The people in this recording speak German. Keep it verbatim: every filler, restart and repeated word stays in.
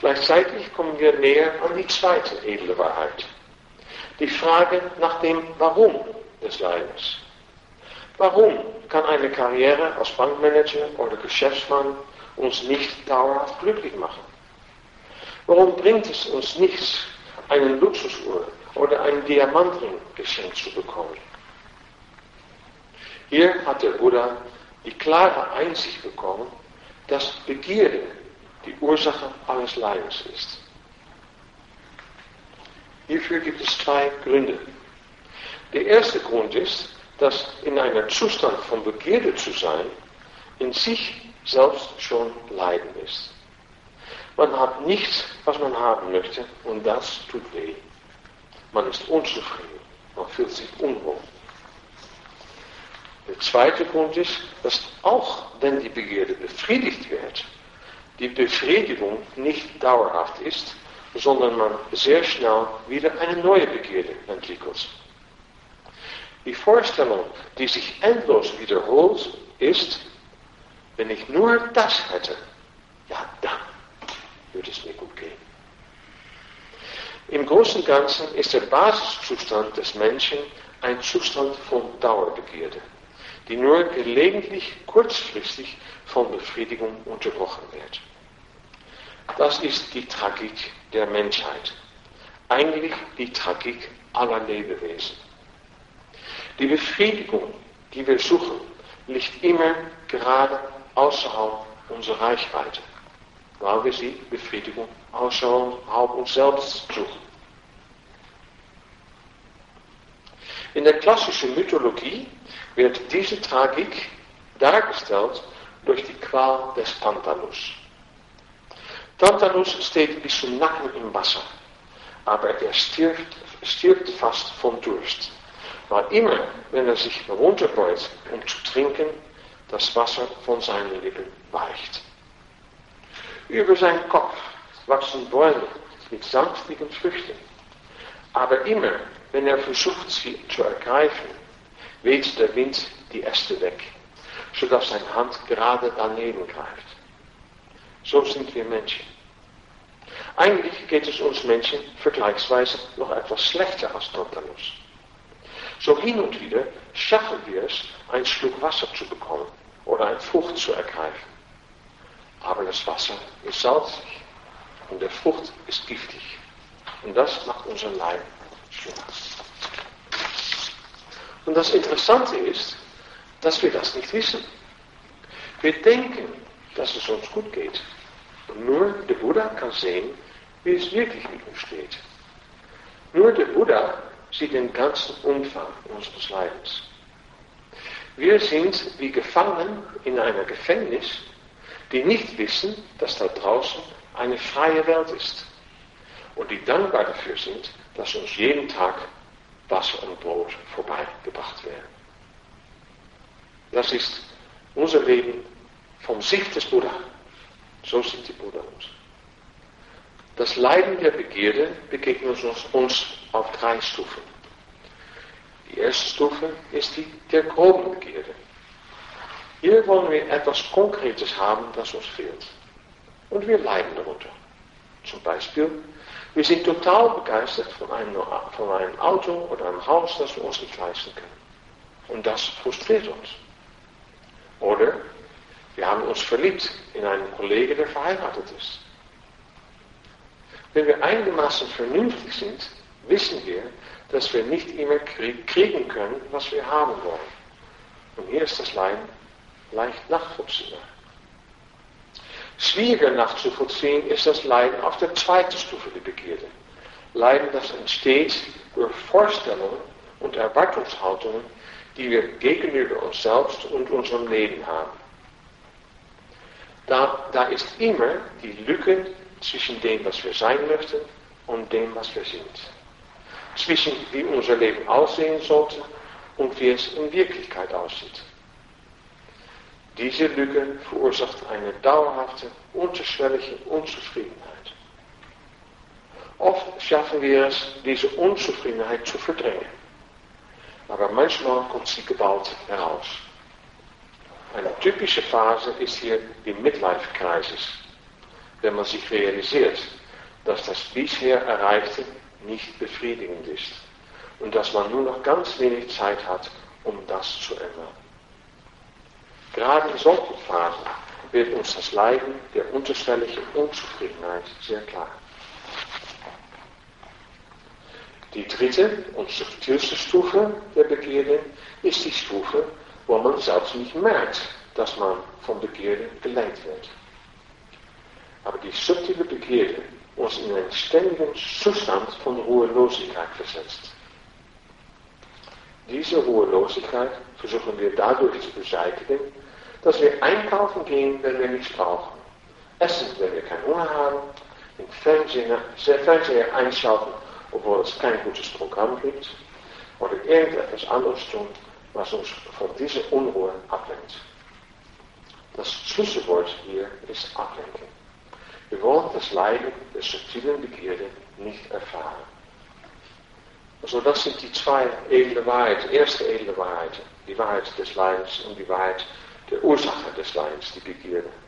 Gleichzeitig kommen wir näher an die zweite edle Wahrheit. Die Frage nach dem Warum des Leidens. Warum kann eine Karriere als Bankmanager oder Geschäftsmann uns nicht dauerhaft glücklich machen? Warum bringt es uns nichts, einen Luxusuhr oder einen Diamantring geschenkt zu bekommen? Hier hat der Buddha die klare Einsicht bekommen, dass Begierde die Ursache alles Leidens ist. Hierfür gibt es zwei Gründe. Der erste Grund ist, dass in einem Zustand von Begierde zu sein, in sich selbst schon Leiden ist. Man hat nichts, was man haben möchte, und das tut weh. Man ist unzufrieden, man fühlt sich unwohl. Der zweite Grund ist, dass auch wenn die Begierde befriedigt wird, die Befriedigung nicht dauerhaft ist, sondern man sehr schnell wieder eine neue Begierde entwickelt. Die Vorstellung, die sich endlos wiederholt, ist, wenn ich nur das hätte, ja dann würde es mir gut gehen. Im Großen und Ganzen ist der Basiszustand des Menschen ein Zustand von Dauerbegierde, die nur gelegentlich kurzfristig von Befriedigung unterbrochen wird. Das ist die Tragik der Menschheit, eigentlich die Tragik aller Lebewesen. Die Befriedigung, die wir suchen, liegt immer gerade außerhalb unserer Reichweite, weil wir sie Befriedigung außerhalb uns selbst suchen. In der klassischen Mythologie wird diese Tragik dargestellt durch die Qual des Tantalus. Tantalus steht bis zum Nacken im Wasser, aber er stirbt, stirbt fast von Durst, weil immer, wenn er sich herunterbeut, um zu trinken, das Wasser von seinen Lippen weicht. Über seinen Kopf wachsen Bäume mit sanftigen Früchten, aber immer, wenn er versucht, sie zu ergreifen, weht der Wind die Äste weg, sodass seine Hand gerade daneben greift. So sind wir Menschen. Eigentlich geht es uns Menschen vergleichsweise noch etwas schlechter als Tantalus. So hin und wieder schaffen wir es, einen Schluck Wasser zu bekommen oder eine Frucht zu ergreifen. Aber das Wasser ist salzig und der Frucht ist giftig. Und das macht unser Leiden schlimmer. Und das Interessante ist, dass wir das nicht wissen. Wir denken, dass es uns gut geht. Und nur der Buddha kann sehen, wie es wirklich mit uns steht. Nur der Buddha sieht den ganzen Umfang unseres Leidens. Wir sind wie Gefangene in einer Gefängnis, die nicht wissen, dass da draußen eine freie Welt ist. Und die dankbar dafür sind, dass uns jeden Tag Wasser und Brot vorbeigebracht werden. Das ist unser Leben vom Sicht des Buddha. So sieht die Buddha uns. Das Leiden der Begierde begegnet uns, uns auf drei Stufen. Die erste Stufe ist die der groben Begierde. Hier wollen wir etwas Konkretes haben, das uns fehlt. Und wir leiden darunter. Zum Beispiel, wir sind total begeistert von einem, von einem Auto oder einem Haus, das wir uns nicht leisten können. Und das frustriert uns. Oder wir haben uns verliebt in einen Kollegen, der verheiratet ist. Wenn wir einigermaßen vernünftig sind, wissen wir, dass wir nicht immer kriegen können, was wir haben wollen. Und hier ist das Leiden leicht nachvollziehbar. Schwieriger nachzuvollziehen ist das Leiden auf der zweiten Stufe der Begierde. Leiden, das entsteht durch Vorstellungen und Erwartungshaltungen, die wir gegenüber uns selbst und unserem Leben haben. Da, da ist immer die Lücke zwischen dem, was wir sein möchten, und dem, was wir sind. Zwischen wie unser Leben aussehen sollte und wie es in Wirklichkeit aussieht. Diese Lücke verursacht eine dauerhafte, unterschwellige Unzufriedenheit. Oft schaffen wir es, diese Unzufriedenheit zu verdrängen. Aber manchmal kommt sie geballt heraus. Eine typische Phase ist hier die Midlife-Crisis. wenn man sich realisiert, dass das bisher Erreichte nicht befriedigend ist und dass man nur noch ganz wenig Zeit hat, um das zu ändern. Gerade in solchen Phasen wird uns das Leiden der unterschwelligen Unzufriedenheit sehr klar. Die dritte und subtilste Stufe der Begierde ist die Stufe, wo man selbst nicht merkt, dass man von Begierde gelenkt wird. Aber die subtile Begierde uns in einen ständigen Zustand von Ruhelosigkeit versetzt. Diese Ruhelosigkeit versuchen wir dadurch zu beseitigen, dass wir einkaufen gehen, wenn wir nichts brauchen, essen, wenn wir keinen Hunger haben, den Fernseher, Fernseher einschalten, obwohl es kein gutes Programm gibt, oder irgendetwas anderes tun, was uns von dieser Unruhe ablenkt. Das Schlüsselwort hier ist Ablenken. Wir wollen das Leiden der subtilen Begierde nicht erfahren. Also das sind die zwei edle Wahrheiten. Erste edle Wahrheit, die Wahrheit des Leidens und die Wahrheit der Ursache des Leidens, die Begierde.